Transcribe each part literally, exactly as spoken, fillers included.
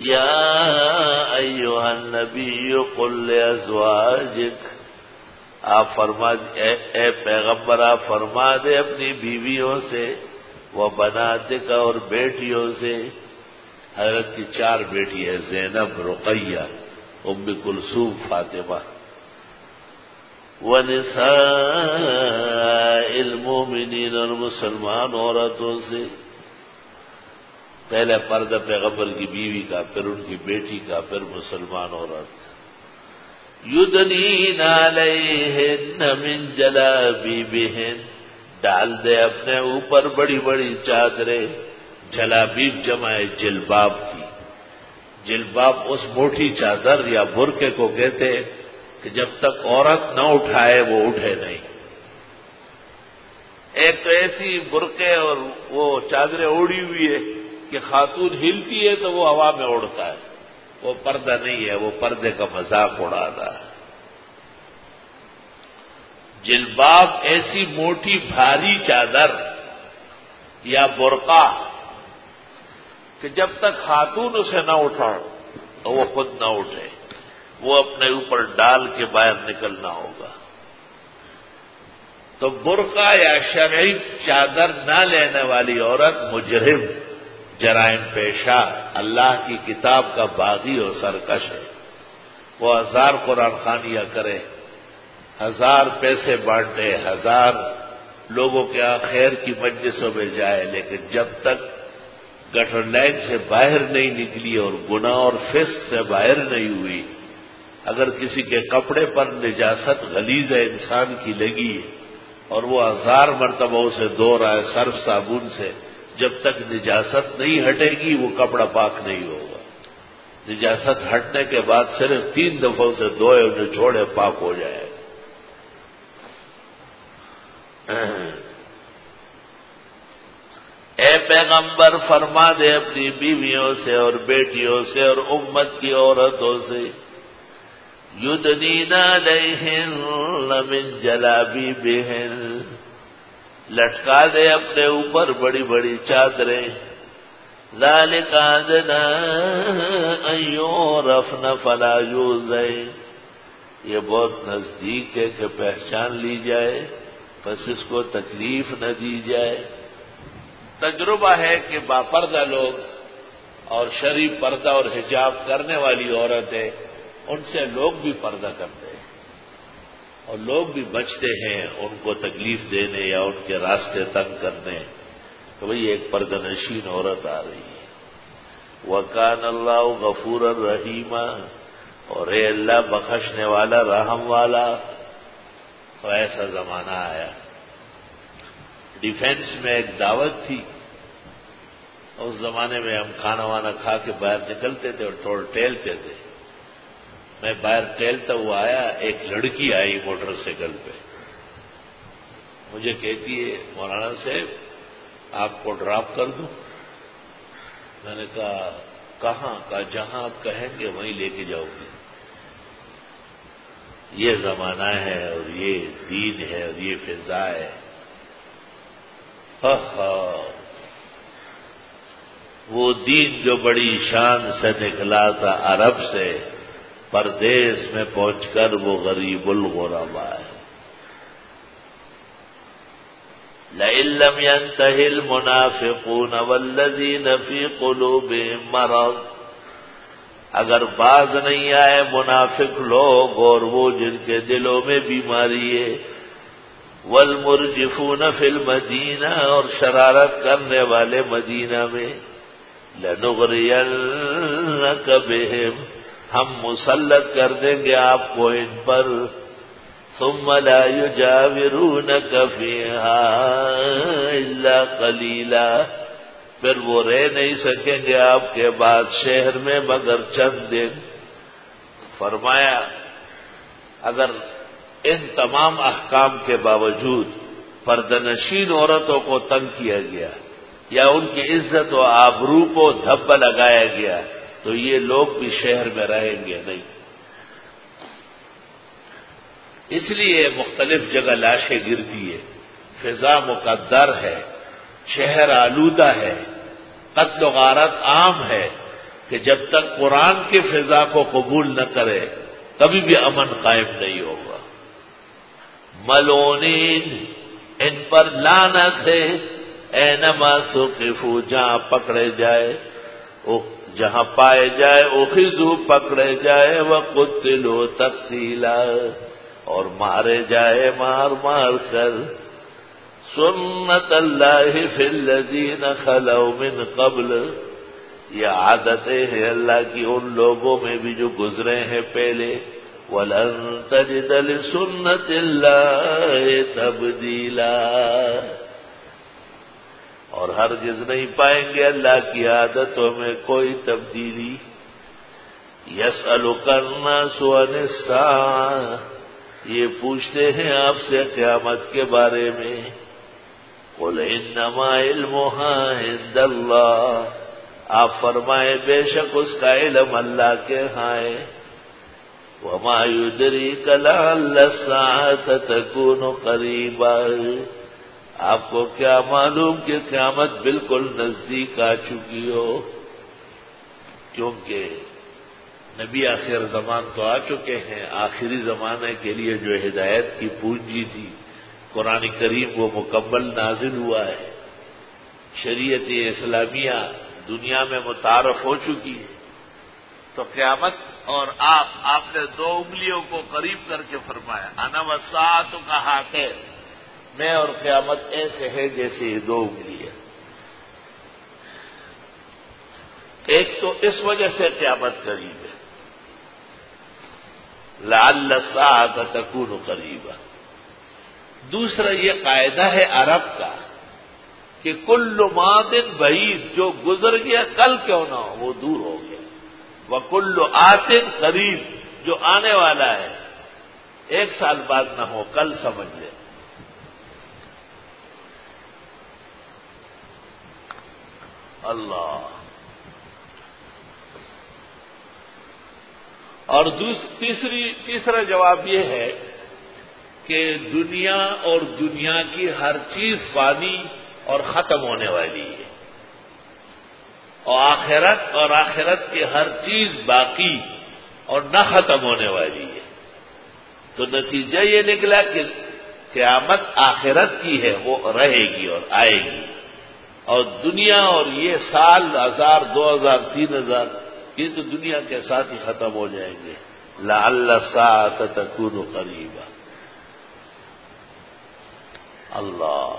یا ایھا النبی قل لازواجک، آپ فرما اے, اے پیغمبر آپ فرما دے اپنی بیویوں سے، وہ بناتک اور بیٹیوں سے، حضرت کی چار بیٹی ہے، زینب، رقیہ، ام کلثوم، فاطمہ، ونساء المؤمنین، اور مسلمان عورتوں سے، پہلے پردہ پیغمبر کی بیوی کا، پھر ان کی بیٹی کا، پھر مسلمان عورت، یدنین علیہن من جلابیبہن، ڈال دے اپنے اوپر بڑی بڑی چادریں، جلابیب جمع جلباب کی، جلباب اس موٹی چادر یا برقے کو کہتے کہ جب تک عورت نہ اٹھائے وہ اٹھے نہیں۔ ایک تو ایسی برقے اور وہ چادریں اوڑی ہوئی ہے کہ خاتون ہلتی ہے تو وہ ہوا میں اڑتا ہے، وہ پردہ نہیں ہے، وہ پردے کا مذاق اڑانا ہے۔ جلباب ایسی موٹی بھاری چادر یا برقع کہ جب تک خاتون اسے نہ اٹھائے تو وہ خود نہ اٹھے، وہ اپنے اوپر ڈال کے باہر نکلنا ہوگا۔ تو برقع یا شرعی چادر نہ لینے والی عورت مجرم، جرائم پیشہ، اللہ کی کتاب کا باغی اور سرکش ہے۔ وہ ہزار قرآن خوانیاں کرے، ہزار پیسے بانٹے، ہزار لوگوں کے خیر کی مجلسوں میں جائے، لیکن جب تک گٹر لائن سے باہر نہیں نکلی اور گناہ اور فسق سے باہر نہیں ہوئی، اگر کسی کے کپڑے پر نجاست غلیظ انسان کی لگی اور وہ ہزار مرتبہ اسے دھو رہا ہے صرف صابن سے، جب تک نجاست نہیں ہٹے گی وہ کپڑا پاک نہیں ہوگا۔ نجاست ہٹنے کے بعد صرف تین دفعوں سے دھوئے انہیں چھوڑے پاک ہو جائے۔ اے پیغمبر فرما دے اپنی بیویوں سے اور بیٹیوں سے اور امت کی عورتوں سے، یدنین علیہن من جلابیبہن، لٹکا دے اپنے اوپر بڑی بڑی چادریں، ذالک ادنیٰ ان یعرفن فلا یؤذین، یہ بہت نزدیک ہے کہ پہچان لی جائے بس اس کو تکلیف نہ دی جائے۔ تجربہ ہے کہ باپردہ لوگ اور شرعی پردہ اور حجاب کرنے والی عورتیں، ان سے لوگ بھی پردہ کرتے ہیں اور لوگ بھی بچتے ہیں ان کو تکلیف دینے یا ان کے راستے تنگ کرنے کہ بھئی ایک پردہ نشین عورت آ رہی ہے۔ وَكَانَ اللَّهُ غَفُورًا رَحِيمًا، اور اے اللہ بخشنے والا رحم والا۔ تو ایسا زمانہ آیا، ڈیفینس میں ایک دعوت تھی، اس زمانے میں ہم کھانا وانا کھا کے باہر نکلتے تھے اور تھوڑا ٹہلتے تھے۔ میں باہر ٹہلتا ہوا آیا، ایک لڑکی آئی موٹر سائیکل پہ، مجھے کہتی ہے مولانا صاحب آپ کو ڈراپ کر دوں؟ میں نے کہا کہاں؟ کہا جہاں آپ کہیں گے وہیں لے کے جاؤ گی۔ یہ زمانہ ہے اور یہ دین ہے اور یہ فضا ہے۔ وہ دین جو بڑی شان سے نکلا تھا عرب سے، پردیس میں پہنچ کر وہ غریب الغرباء ہے۔ لئن لم ينتهِ المنافقون والذين في قلوبهم مرض، اگر باز نہیں آئے منافق لوگ اور وہ جن کے دلوں میں بیماری ہے، والمرجفون فی المدینہ، اور شرارت کرنے والے مدینہ میں، لنغرینک بہم، ہم مسلط کر دیں گے آپ کو ان پر، ثم لا یجاورونک فیہا الا قلیلا، پھر وہ رہ نہیں سکیں گے آپ کے بعد شہر میں مگر چند دن۔ فرمایا اگر ان تمام احکام کے باوجود پردنشین عورتوں کو تنگ کیا گیا یا ان کی عزت و آبرو کو دھبا لگایا گیا تو یہ لوگ بھی شہر میں رہیں گے نہیں۔ اس لیے مختلف جگہ لاشیں گرتی ہے، فضا مقدر ہے، شہر آلودہ ہے، قتل و غارت عام ہے، کہ جب تک قرآن کی فضا کو قبول نہ کرے کبھی بھی امن قائم نہیں ہوگا. ملعونین، ان پر لعنت ہے. اینما ثقفوا، جہاں پکڑے جائے، جہاں پائے جائے، اخذوا، پکڑے جائے، وقتلوا تقتیلا، اور مارے جائے مار مار کر. سنت اللہ فی الذین خلوا من قبل، یہ عادتیں ہیں اللہ کی ان لوگوں میں بھی جو گزرے ہیں پہلے. وَلَن تَجِدَ لِسُنَّةِ اللَّهِ تَبْدِيلًا، اور ہرگز نہیں پائیں گے اللہ کی عادتوں میں کوئی تبدیلی. يَسْأَلُكَ النَّاسُ عَنِ السَّاعَةِ، یہ پوچھتے ہیں آپ سے قیامت کے بارے میں. قُلْ إِنَّمَا عِلْمُهَا عِندَ اللَّهِ، آپ فرمائیں بے شک اس کا علم اللہ کے ہاں ہے. وَمَا يُدْرِيكَ لَعَلَّ السَّاعَةَ تَكُونُ قَرِيبًا، آپ کو کیا معلوم کہ قیامت بالکل نزدیک آ چکی ہو. کیونکہ نبی آخر زمان تو آ چکے ہیں. آخری زمانے کے لیے جو ہدایت کی پونجی تھی قرآن کریم وہ مکمل نازل ہوا ہے. شریعت اسلامیہ دنیا میں متعارف ہو چکی ہے. تو قیامت اور آپ آپ نے دو انگلیوں کو قریب کر کے فرمایا، انا والساعۃ کہاتین، میں اور قیامت ایسے ہے جیسے یہ دو انگلیاں. ایک تو اس وجہ سے قیامت قریب ہے، لعل الساعۃ تکون قریبا. دوسرا یہ قاعدہ ہے عرب کا کہ کل ماضٍ بعید، جو گزر گیا کل کیوں نہ ہو وہ دور ہو گیا. وکل آتٍ قریب، جو آنے والا ہے ایک سال بعد نہ ہو کل سمجھ لے. اللہ. اور تیسری تیسرا جواب یہ ہے کہ دنیا اور دنیا کی ہر چیز فانی اور ختم ہونے والی ہے، اور آخرت اور آخرت کی ہر چیز باقی اور نہ ختم ہونے والی ہے. تو نتیجہ یہ نکلا کہ قیامت آخرت کی ہے، وہ رہے گی اور آئے گی، اور دنیا اور یہ سال ہزار دو ہزار تین ہزار یہ تو دنیا کے ساتھ ہی ختم ہو جائیں گے. لعل الساعۃ تکون قریبا. اللہ.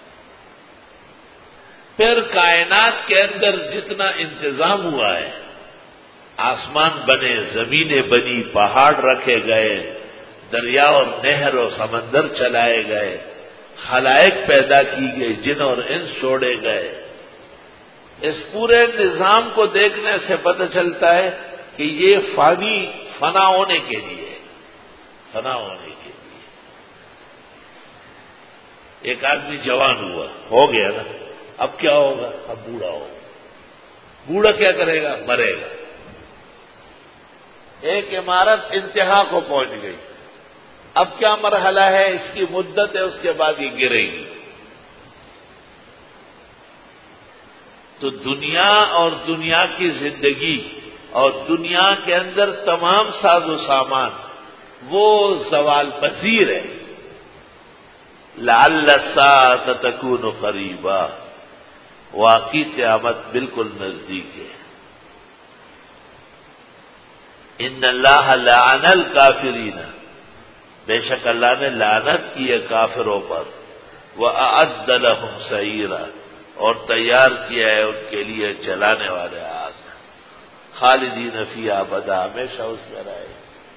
پھر کائنات کے اندر جتنا انتظام ہوا ہے، آسمان بنے، زمینیں بنی، پہاڑ رکھے گئے، دریا اور نہر اور سمندر چلائے گئے، خلائق پیدا کی گئی، جن اور انس چھوڑے گئے. اس پورے نظام کو دیکھنے سے پتہ چلتا ہے کہ یہ فانی فنا ہونے کے لیے فنا ہونے کے لیے. ایک آدمی جوان ہوا، ہو گیا نا، اب کیا ہوگا؟ اب بوڑھا ہوگا. بوڑھا کیا کرے گا؟ مرے گا. ایک عمارت انتہا کو پہنچ گئی، اب کیا مرحلہ ہے؟ اس کی مدت ہے، اس کے بعد یہ گرے گی. تو دنیا اور دنیا کی زندگی اور دنیا کے اندر تمام ساز و سامان وہ زوال پذیر ہے. لعل الساعۃ تکون قریبا، واقعی قیامت بالکل نزدیک ہے. ان اللہ لعن الکافرین، بے شک اللہ نے لعنت کی ہے کافروں پر. وَأَعَدَّ لَهُمْ سَعِيرًا، اور تیار کیا ہے ان کے لیے جلانے والے آگ. خالدین فیہا ابدا، ہمیشہ اس میں رہے.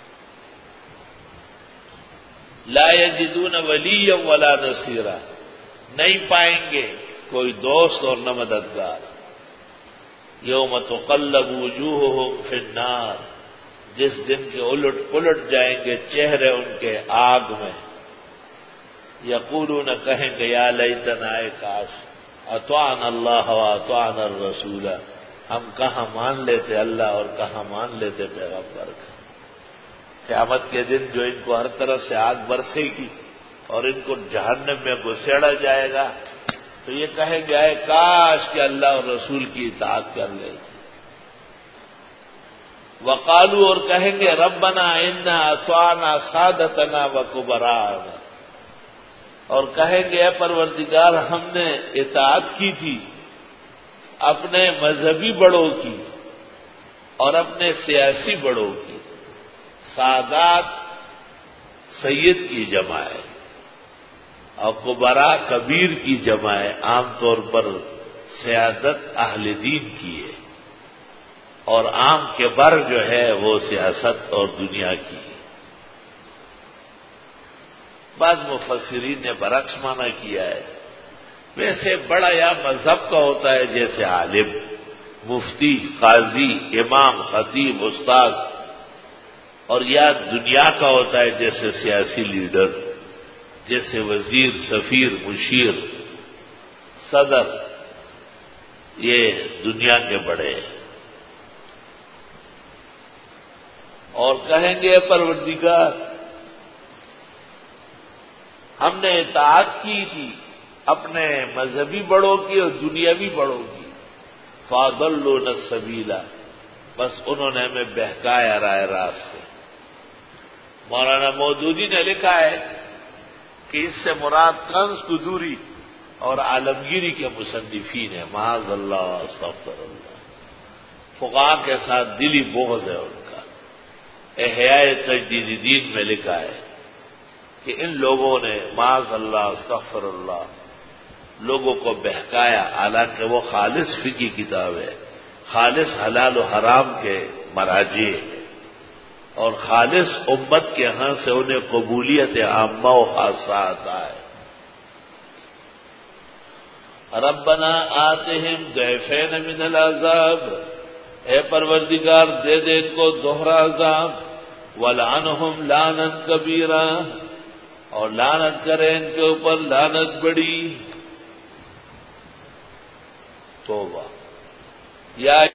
لا یجدون ولیا ولا نصیرا، نہیں پائیں گے کوئی دوست اور نہ مددگار. یوم تقلب وجوہہم فی النار، جس دن کے الٹ پلٹ جائیں گے چہرے ان کے آگ میں. یقولون، کہیں گے یا لیتنا، اے کاش، اطعنا اللہ و اطعنا الرسول، ہم کہاں مان لیتے اللہ اور کہاں مان لیتے پیغمبر کا. قیامت کے دن جو ان کو ہر طرف سے آگ برسے گی اور ان کو جہنم میں گھسیڑا جائے گا تو یہ کہیں گے اے کاش کہ اللہ اور رسول کی اطاعت کر لیتے. وقالو اور کہیں گے ربنا انا اطعنا سادتنا وکبراءنا، اور کہیں گے اے پروردگار ہم نے اطاعت کی تھی اپنے مذہبی بڑوں کی اور اپنے سیاسی بڑوں کی۔ سادات سید کی جمع ہے اور کبراء کبیر کی جمع ہے، عام طور پر سیادت اہل دین کی ہے، اور عام کے بر جو ہے وہ سیاست اور دنیا کی ہے۔ بعض مفسرین نے برعکس معنی کیا ہے، ویسے بڑا یا مذہب کا ہوتا ہے جیسے عالم، مفتی، قاضی، امام، خطیب، استاذ، اور یا دنیا کا ہوتا ہے جیسے سیاسی لیڈر، جیسے وزیر، سفیر، مشیر، صدر، یہ دنیا کے بڑے ہیں۔ اور کہیں گے پروردگار ہم نے اطاعت کی تھی اپنے مذہبی بڑوں کی اور دنیاوی بڑوں کی، فَأَضَلُّونَا السَّبِيلَ، بس انہوں نے ہمیں بہکایا راہ راست سے۔ مولانا مودودی نے لکھا ہے کہ اس سے مراد طنز قدوری اور عالمگیری کے مصنفین ہیں، معاذ اللہ استغفر اللہ، فقہاء کے ساتھ دلی بغض ہے ان کا۔ احیاء تجدید دین میں لکھا ہے کہ ان لوگوں نے معاذ اللہ استغفر اللہ لوگوں کو بہکایا، حالانکہ وہ خالص فقہی کتاب ہے، خالص حلال و حرام کے مراجع اور خالص امت کے ہاں سے انہیں قبولیت عامہ و خاصہ آتا ہے۔ ربنا آتہم ضعفین من العذاب، اے پروردگار دے دے ان کو دوہرا عذاب، ولعنہم لعنا کبیرا، اور لعنت کرے ان کے اوپر لعنت بڑی۔ توبہ۔ یا